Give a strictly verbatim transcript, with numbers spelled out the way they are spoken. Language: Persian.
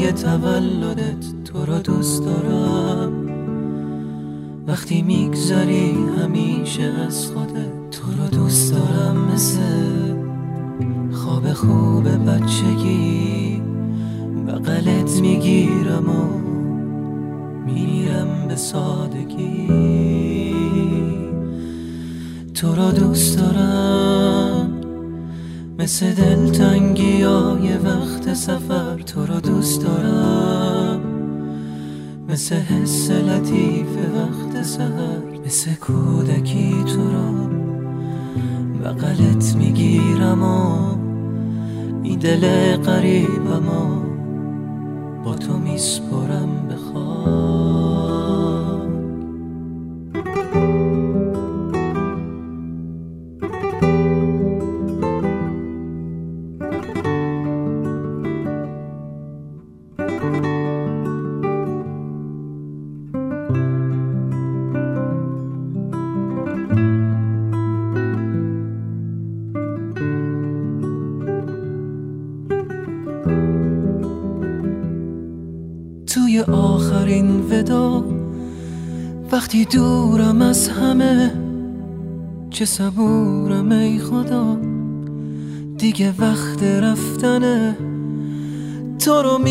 روزای تولدت تو رو دوست دارم، وقتی میگذری همیشه از خودت تو رو دوست دارم، مثل خواب خوب بچگی بغلت میگیرم و میرم به سادگی. تو رو دوست دارم مثل دلتنگی های وقت سفر، تو رو دوست دارم مثل حس لطیف وقت سحر، مثل کودکی تو رو بغلت میگیرم و این دل غریبم و با تو میسپرم به خاک. توی آخرین ودا وقتی دورم از همه، چه صبورم ای خدا دیگه وقت رفتنه. تو رو